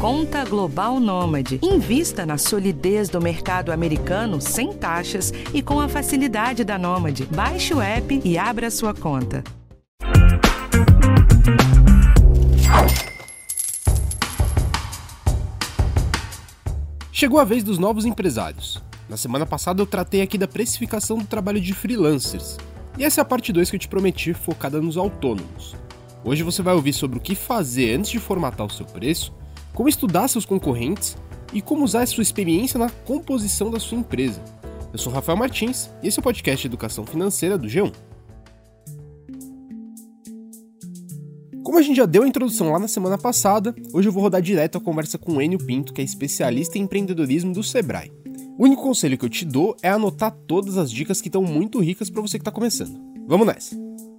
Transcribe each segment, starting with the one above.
Conta Global Nômade. Invista na solidez do mercado americano sem taxas e com a facilidade da Nômade. Baixe o app e abra sua conta. Chegou a vez dos novos empresários. Na semana passada eu tratei aqui da precificação do trabalho de freelancers. E essa é a parte 2 que eu te prometi, focada nos autônomos. Hoje você vai ouvir sobre o que fazer antes de formatar o seu preço, como estudar seus concorrentes e como usar a sua experiência na composição da sua empresa. Eu sou Rafael Martins e esse é o podcast de Educação Financeira do G1. Como a gente já deu a introdução lá na semana passada, hoje eu vou rodar direto a conversa com o Enio Pinto, que é especialista em empreendedorismo do Sebrae. O único conselho que eu te dou é anotar todas as dicas que estão muito ricas para você que está começando. Vamos nessa!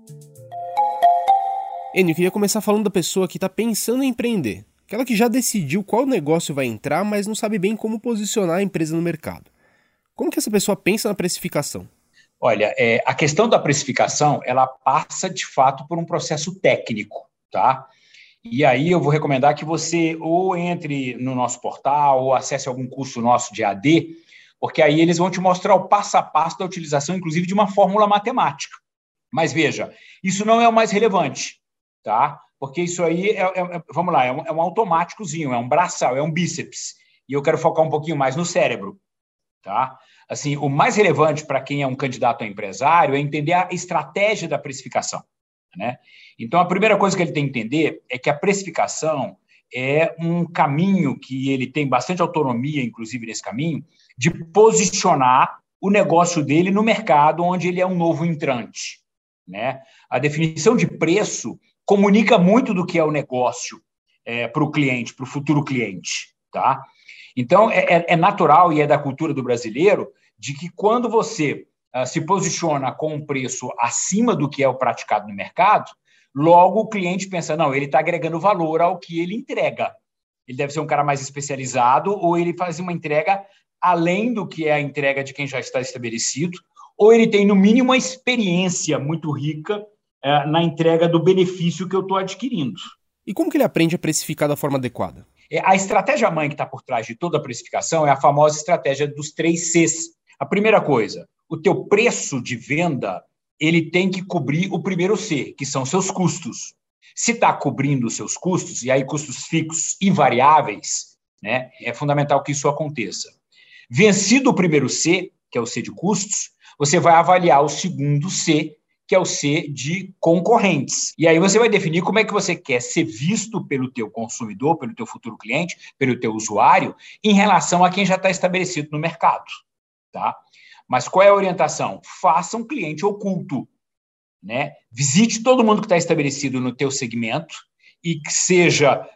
Enio, eu queria começar falando da pessoa que está pensando em empreender. Aquela que já decidiu qual negócio vai entrar, mas não sabe bem como posicionar a empresa no mercado. Como que essa pessoa pensa na precificação? Olha, a questão da precificação, ela passa, de fato, por um processo técnico, tá? E aí eu vou recomendar que você ou entre no nosso portal ou acesse algum curso nosso de AD, porque aí eles vão te mostrar o passo a passo da utilização, inclusive, de uma fórmula matemática. Mas veja, isso não é o mais relevante, tá? Porque isso aí, vamos lá, é um automáticozinho, é um braçal, é um bíceps. E eu quero focar um pouquinho mais no cérebro, tá? Assim, o mais relevante para quem é um candidato a empresário é entender a estratégia da precificação, né? Então, a primeira coisa que ele tem que entender é que a precificação é um caminho que ele tem bastante autonomia, inclusive nesse caminho, de posicionar o negócio dele no mercado onde ele é um novo entrante, né? A definição de preço comunica muito do que é o negócio para o cliente, para o futuro cliente, tá? Então, é natural e é da cultura do brasileiro de que quando você se posiciona com um preço acima do que é o praticado no mercado, logo o cliente pensa, não, ele está agregando valor ao que ele entrega. Ele deve ser um cara mais especializado ou ele faz uma entrega além do que é a entrega de quem já está estabelecido, ou ele tem, no mínimo, uma experiência muito rica na entrega do benefício que eu estou adquirindo. E como que ele aprende a precificar da forma adequada? A estratégia mãe que está por trás de toda a precificação é a famosa estratégia dos 3 Cs. A primeira coisa, o teu preço de venda, ele tem que cobrir o primeiro C, que são seus custos. Se está cobrindo os seus custos, e aí custos fixos e variáveis, né, é fundamental que isso aconteça. Vencido o primeiro C, que é o C de custos, você vai avaliar o segundo C, que é o C de concorrentes. E aí você vai definir como é que você quer ser visto pelo teu consumidor, pelo teu futuro cliente, pelo teu usuário, em relação a quem já está estabelecido no mercado, tá? Mas qual é a orientação? Faça um cliente oculto, né? Visite todo mundo que está estabelecido no teu segmento e que seja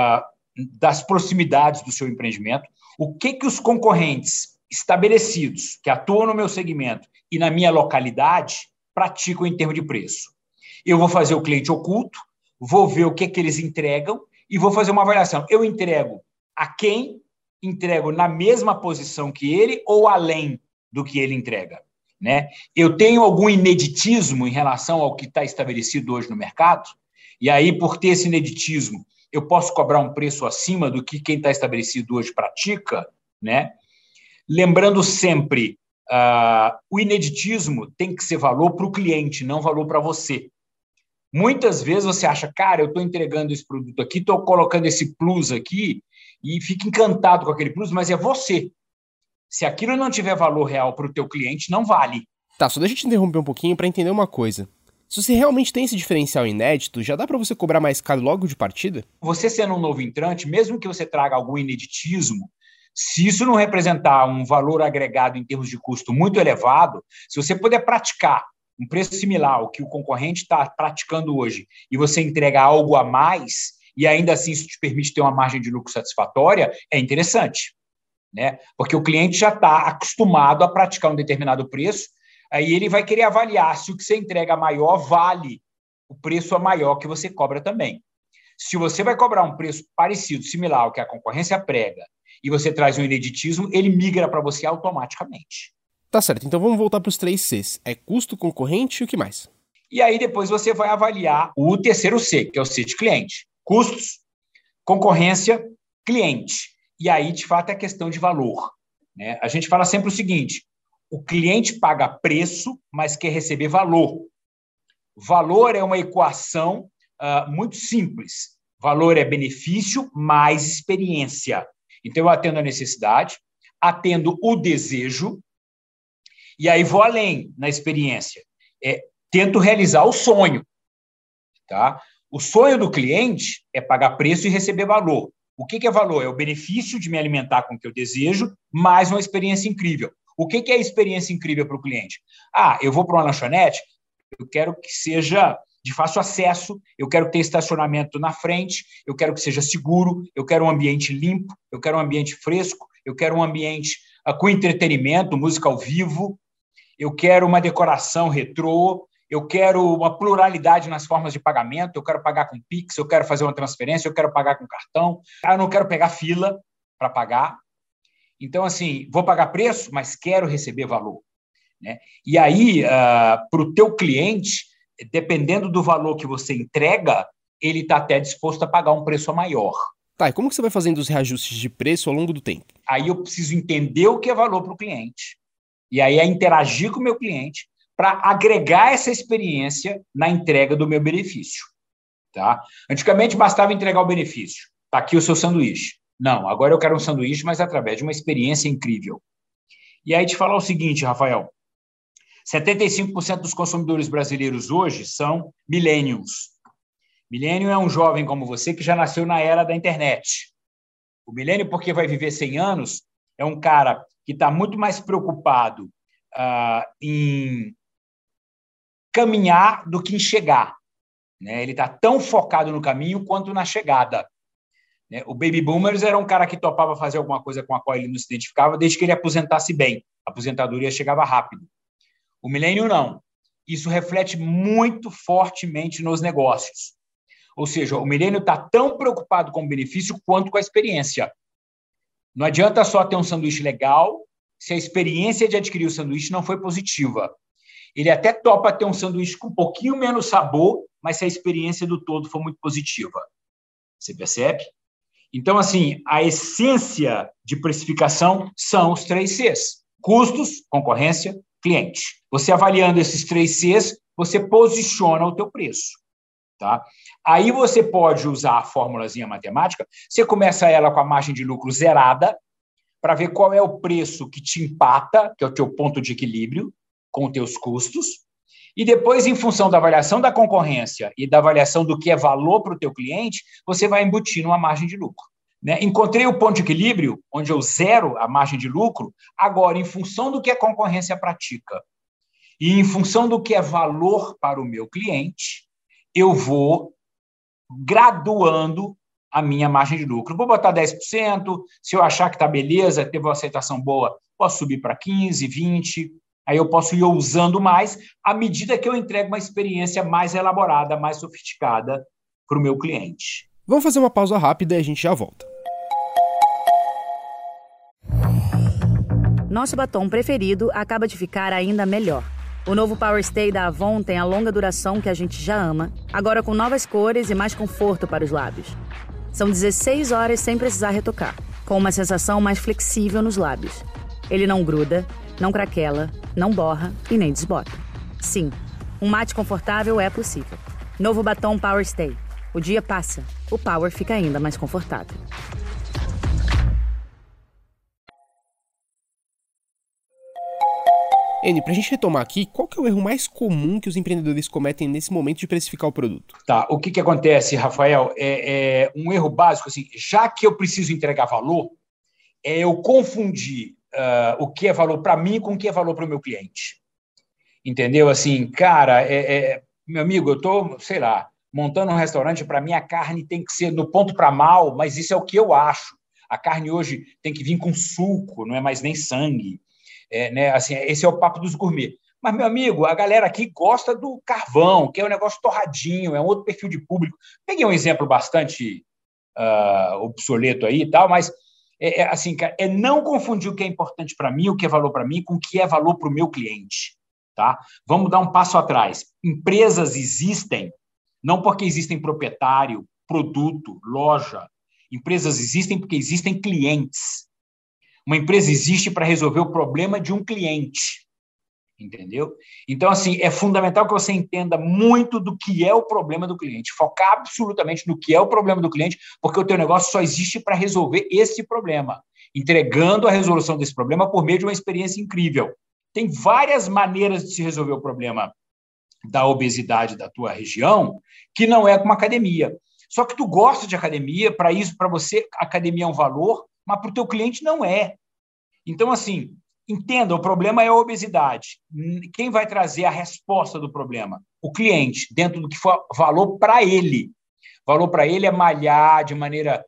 das proximidades do seu empreendimento. O que os concorrentes estabelecidos que atuam no meu segmento e na minha localidade praticam em termos de preço? Eu vou fazer o cliente oculto, vou ver o que eles entregam e vou fazer uma avaliação. Eu entrego a quem? Entrego na mesma posição que ele ou além do que ele entrega, né? Eu tenho algum ineditismo em relação ao que está estabelecido hoje no mercado? E aí, por ter esse ineditismo, eu posso cobrar um preço acima do que quem está estabelecido hoje pratica, né? Lembrando sempre, o ineditismo tem que ser valor para o cliente, não valor para você. Muitas vezes você acha, cara, eu estou entregando esse produto aqui, estou colocando esse plus aqui e fica encantado com aquele plus, mas é você. Se aquilo não tiver valor real para o teu cliente, não vale. Tá, só deixa eu te interromper um pouquinho para entender uma coisa. Se você realmente tem esse diferencial inédito, já dá para você cobrar mais caro logo de partida? Você sendo um novo entrante, mesmo que você traga algum ineditismo, se isso não representar um valor agregado em termos de custo muito elevado, se você puder praticar um preço similar ao que o concorrente está praticando hoje e você entrega algo a mais e ainda assim isso te permite ter uma margem de lucro satisfatória, é interessante, né? Porque o cliente já está acostumado a praticar um determinado preço, aí ele vai querer avaliar se o que você entrega maior vale o preço maior que você cobra também. Se você vai cobrar um preço parecido, similar ao que a concorrência prega, e você traz um ineditismo, ele migra para você automaticamente. Tá certo, então vamos voltar para os 3 Cs. É custo, concorrente e o que mais? E aí depois você vai avaliar o terceiro C, que é o C de cliente. Custos, concorrência cliente. E aí, de fato, é questão de valor, né? A gente fala sempre o seguinte: o cliente paga preço, mas quer receber valor. Valor é uma equação muito simples. Valor é benefício mais experiência. Então, eu atendo a necessidade, atendo o desejo, e aí vou além na experiência. Tento realizar o sonho. Tá? O sonho do cliente é pagar preço e receber valor. O que é valor? É o benefício de me alimentar com o que eu desejo, mais uma experiência incrível. O que é experiência incrível para o cliente? Eu vou para uma lanchonete, eu quero que seja de fácil acesso, eu quero ter estacionamento na frente, eu quero que seja seguro, eu quero um ambiente limpo, eu quero um ambiente fresco, eu quero um ambiente com entretenimento, música ao vivo, eu quero uma decoração retrô, eu quero uma pluralidade nas formas de pagamento, eu quero pagar com Pix, eu quero fazer uma transferência, eu quero pagar com cartão, eu não quero pegar fila para pagar. Então, assim, vou pagar preço, mas quero receber valor, né? E aí, para o teu cliente, dependendo do valor que você entrega, ele está até disposto a pagar um preço maior. Tá, e como que você vai fazendo os reajustes de preço ao longo do tempo? Aí eu preciso entender o que é valor para o cliente, e aí é interagir com o meu cliente para agregar essa experiência na entrega do meu benefício. Tá? Antigamente, bastava entregar o benefício. Está aqui o seu sanduíche. Não, agora eu quero um sanduíche, mas através de uma experiência incrível. E aí te falar o seguinte, Rafael, 75% dos consumidores brasileiros hoje são millennials. Millennial é um jovem como você que já nasceu na era da internet. O millennial, porque vai viver 100 anos, é um cara que está muito mais preocupado em caminhar do que em chegar, né? Ele está tão focado no caminho quanto na chegada. O Baby Boomers era um cara que topava fazer alguma coisa com a qual ele não se identificava desde que ele aposentasse bem. A aposentadoria chegava rápido. O milênio não. Isso reflete muito fortemente nos negócios. Ou seja, o milênio está tão preocupado com o benefício quanto com a experiência. Não adianta só ter um sanduíche legal se a experiência de adquirir o sanduíche não foi positiva. Ele até topa ter um sanduíche com um pouquinho menos sabor, mas se a experiência do todo for muito positiva. Você percebe? Então, assim, a essência de precificação são os 3 Cs. Custos, concorrência, cliente. Você avaliando esses 3 Cs, você posiciona o teu preço. Tá? Aí você pode usar a formulazinha matemática, você começa ela com a margem de lucro zerada, para ver qual é o preço que te empata, que é o teu ponto de equilíbrio, com os teus custos, e depois, em função da avaliação da concorrência e da avaliação do que é valor para o teu cliente, você vai embutindo uma margem de lucro. Né? Encontrei o ponto de equilíbrio, onde eu zero a margem de lucro, agora, em função do que a concorrência pratica e em função do que é valor para o meu cliente, eu vou graduando a minha margem de lucro. Vou botar 10%, se eu achar que está beleza, teve uma aceitação boa, posso subir para 15%, 20%, aí eu posso ir usando mais à medida que eu entrego uma experiência mais elaborada, mais sofisticada para o meu cliente. Vamos fazer uma pausa rápida e a gente já volta. Nosso batom preferido acaba de ficar ainda melhor. O novo Power Stay da Avon tem a longa duração que a gente já ama, agora com novas cores e mais conforto para os lábios. São 16 horas sem precisar retocar, com uma sensação mais flexível nos lábios. Ele não gruda, não craquela, não borra e nem desbota. Sim, um mate confortável é possível. Novo batom Power Stay. O dia passa, o Power fica ainda mais confortável. Eni, pra gente retomar aqui, qual que é o erro mais comum que os empreendedores cometem nesse momento de precificar o produto? Tá, o que acontece, Rafael, é um erro básico, assim, já que eu preciso entregar valor, é eu confundir o que é valor para mim com o que é valor para o meu cliente. Entendeu? Assim, cara, meu amigo, eu estou, sei lá, montando um restaurante, para mim a carne tem que ser no ponto para mal, mas isso é o que eu acho. A carne hoje tem que vir com suco, não é mais nem sangue. Né? Assim, esse é o papo dos gourmet. Mas, meu amigo, a galera aqui gosta do carvão, que é um negócio torradinho, é um outro perfil de público. Peguei um exemplo bastante obsoleto aí e tal, mas assim, cara, não confundir o que é importante para mim, o que é valor para mim, com o que é valor para o meu cliente. Tá? Vamos dar um passo atrás. Empresas existem não porque existem proprietário, produto, loja. Empresas existem porque existem clientes. Uma empresa existe para resolver o problema de um cliente. Entendeu? Então, assim, é fundamental que você entenda muito do que é o problema do cliente. Focar absolutamente no que é o problema do cliente, porque o teu negócio só existe para resolver esse problema, entregando a resolução desse problema por meio de uma experiência incrível. Tem várias maneiras de se resolver o problema da obesidade da tua região, que não é com uma academia. Só que tu gosta de academia, para isso, para você, a academia é um valor, mas para o teu cliente não é. Então, assim, entenda, o problema é a obesidade. Quem vai trazer a resposta do problema? O cliente, dentro do que for valor para ele. Valor para ele é malhar de maneira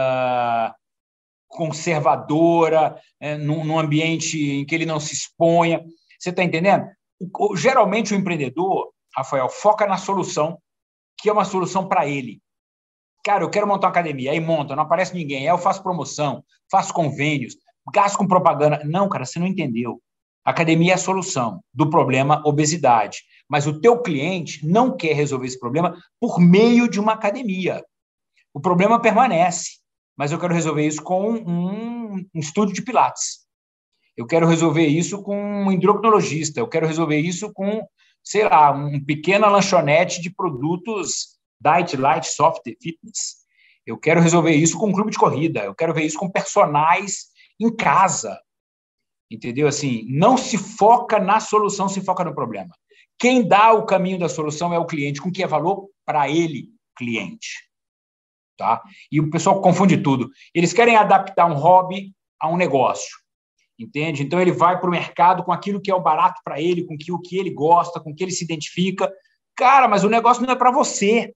conservadora, num ambiente em que ele não se exponha. Você está entendendo? Geralmente o empreendedor, Rafael, foca na solução, que é uma solução para ele. Cara, eu quero montar uma academia, aí monta, não aparece ninguém, aí eu faço promoção, faço convênios, gasto com propaganda. Não, cara, você não entendeu. A academia é a solução do problema obesidade, mas o teu cliente não quer resolver esse problema por meio de uma academia. O problema permanece, mas eu quero resolver isso com um estúdio de pilates. Eu quero resolver isso com um endocrinologista, eu quero resolver isso com, sei lá, uma pequena lanchonete de produtos diet, light, soft, fitness. Eu quero resolver isso com um clube de corrida, eu quero ver isso com personagens em casa. Entendeu? Assim, não se foca na solução, se foca no problema. Quem dá o caminho da solução é o cliente, com que é valor para ele, cliente. Tá? E o pessoal confunde tudo. Eles querem adaptar um hobby a um negócio. Entende? Então, ele vai para o mercado com aquilo que é o barato para ele, com o que ele gosta, com o que ele se identifica. Cara, mas o negócio não é para você.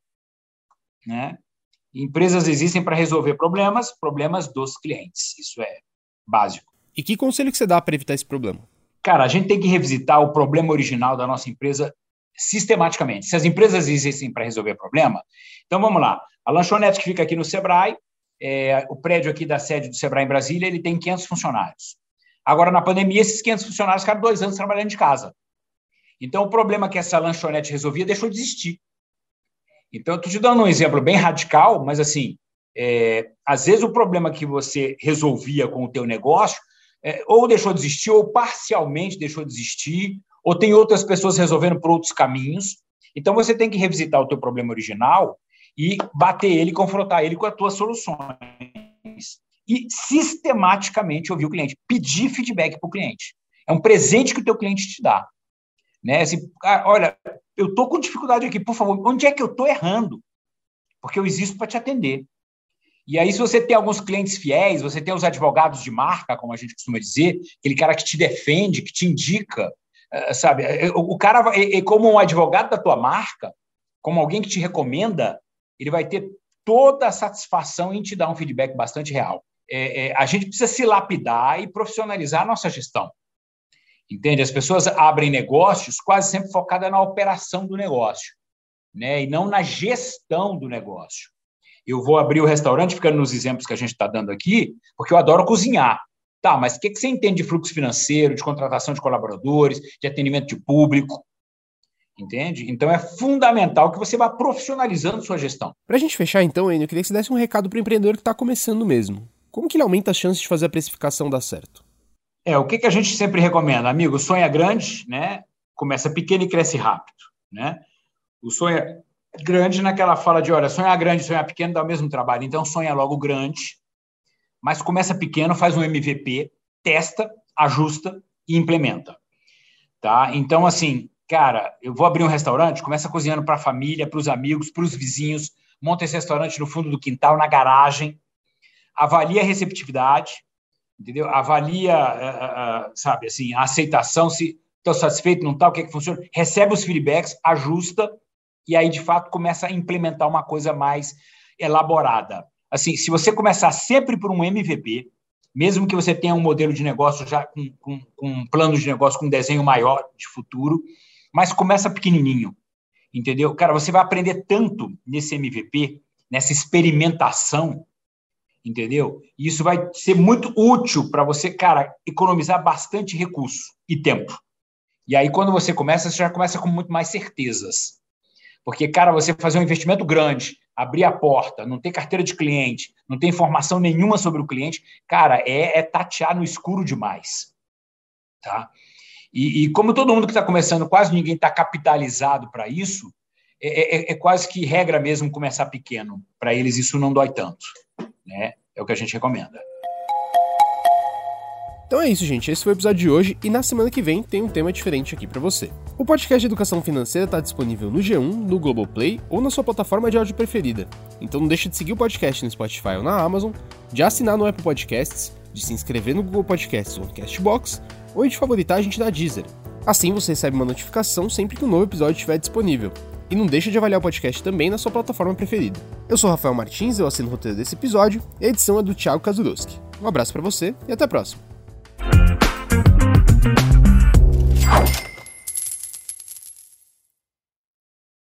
Né? Empresas existem para resolver problemas dos clientes. Isso é básico. E que conselho que você dá para evitar esse problema? Cara, a gente tem que revisitar o problema original da nossa empresa sistematicamente. Se as empresas existem para resolver problema, então vamos lá. A lanchonete que fica aqui no Sebrae, o prédio aqui da sede do Sebrae em Brasília, ele tem 500 funcionários. Agora, na pandemia, esses 500 funcionários ficaram 2 anos trabalhando de casa. Então, o problema que essa lanchonete resolvia deixou de existir. Então, eu estou te dando um exemplo bem radical, mas, assim, às vezes o problema que você resolvia com o teu negócio ou deixou de existir, ou parcialmente deixou de existir, ou tem outras pessoas resolvendo por outros caminhos. Então, você tem que revisitar o teu problema original e bater ele, confrontar ele com as tuas soluções. E sistematicamente ouvir o cliente, pedir feedback para o cliente. É um presente que o teu cliente te dá. Né? Assim, olha, eu estou com dificuldade aqui, por favor, onde é que eu estou errando? Porque eu existo para te atender. E aí, se você tem alguns clientes fiéis, você tem os advogados de marca, como a gente costuma dizer, aquele cara que te defende, que te indica, sabe? O cara, como um advogado da tua marca, como alguém que te recomenda, ele vai ter toda a satisfação em te dar um feedback bastante real. A gente precisa se lapidar e profissionalizar a nossa gestão. Entende? As pessoas abrem negócios quase sempre focadas na operação do negócio, né? E não na gestão do negócio. Eu vou abrir o restaurante, ficando nos exemplos que a gente está dando aqui, porque eu adoro cozinhar. Tá, mas o que você entende de fluxo financeiro, de contratação de colaboradores, de atendimento de público? Entende? Então, é fundamental que você vá profissionalizando sua gestão. Para a gente fechar, então, Enio, eu queria que você desse um recado para o empreendedor que está começando mesmo. Como que ele aumenta as chances de fazer a precificação dar certo? O que a gente sempre recomenda? Amigo, sonha grande, né? Começa pequeno e cresce rápido, né? O sonho é grande naquela fala de, olha, sonhar grande e sonhar pequeno dá o mesmo trabalho. Então, sonha logo grande, mas começa pequeno, faz um MVP, testa, ajusta e implementa. Tá? Então, assim, cara, eu vou abrir um restaurante, começa cozinhando para a família, para os amigos, para os vizinhos, monta esse restaurante no fundo do quintal, na garagem, avalia a receptividade, entendeu? Avalia, sabe, assim, a aceitação, se estou satisfeito, não está, o que é que funciona, recebe os feedbacks, ajusta, e aí, de fato, começa a implementar uma coisa mais elaborada. Assim, se você começar sempre por um MVP, mesmo que você tenha um modelo de negócio já com um plano de negócio, com um desenho maior de futuro, mas começa pequenininho, entendeu? Cara, você vai aprender tanto nesse MVP, nessa experimentação, entendeu? E isso vai ser muito útil para você, cara, economizar bastante recurso e tempo. E aí, quando você já começa com muito mais certezas. Porque, cara, você fazer um investimento grande abrir a porta, não ter carteira de cliente, não ter informação nenhuma sobre o cliente, cara, é tatear no escuro demais. Tá? E como todo mundo que está começando, quase ninguém está capitalizado para isso, é quase que regra mesmo começar pequeno. Para eles isso não dói tanto. Né? É o que a gente recomenda. Então é isso, gente. Esse foi o episódio de hoje e na semana que vem tem um tema diferente aqui pra você. O podcast de educação financeira tá disponível no G1, no Globoplay ou na sua plataforma de áudio preferida. Então não deixe de seguir o podcast no Spotify ou na Amazon, de assinar no Apple Podcasts, de se inscrever no Google Podcasts ou no Castbox, ou de favoritar a gente na Deezer. Assim você recebe uma notificação sempre que um novo episódio estiver disponível. E não deixa de avaliar o podcast também na sua plataforma preferida. Eu sou Rafael Martins, eu assino o roteiro desse episódio e a edição é do Thiago Kazuroski. Um abraço pra você e até a próxima.